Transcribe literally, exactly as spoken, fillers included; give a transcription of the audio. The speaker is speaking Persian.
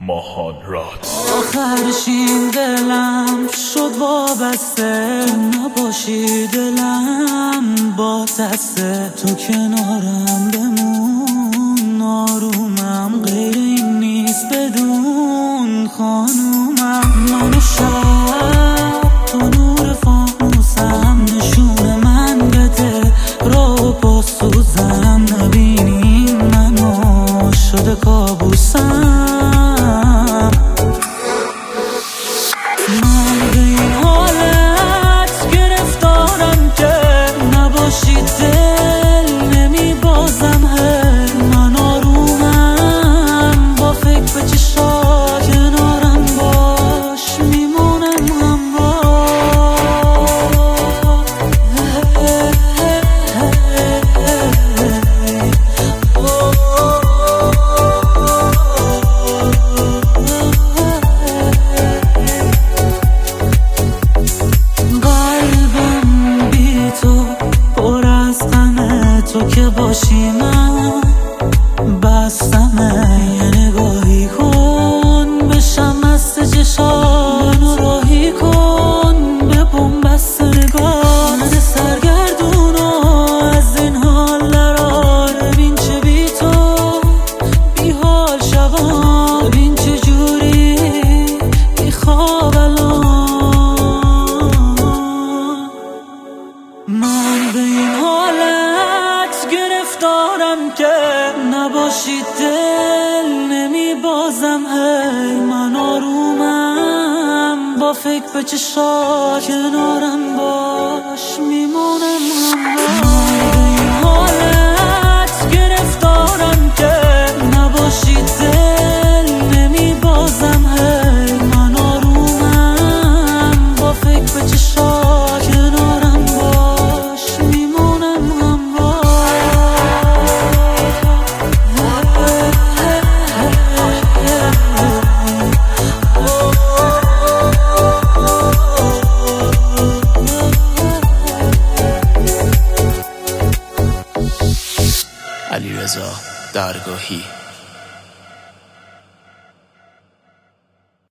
ماهان رات. آخرشین دلم شد وابسته، نباشی دلم با دسته، تو کنارم بمون آرومم، غیر این نیست بدون خانومم. من شب تو نور فانوسم، نشون من بده رو با سوزم، نبینی منو شده کابوسم. من به این حالت گرفتارم که نباشی دل نمی بازم، هی من آرومم با فکر به چشات، کنارم باش میمونم همراه. تو که باشی من بستمه، یه نگاهی کن بشم مست چشات، منو راهی کن به بنبست نگاه. من سرگردونو از این حال درار، ببین چه بی تو بی حال شبان، ببین چه جوری بی خواب الان. من به این حالت گرفتارم که نباشی دل نمی بازم، هی من آرومم با فکر به چشات، کنارم باش میمونم همراه. من به این حالت گرفتارم که نباشی دل نمی بازم، هی من آرومم با فکر به چشات، کنارم باش میمونم همراه. علیرضا درگاهی.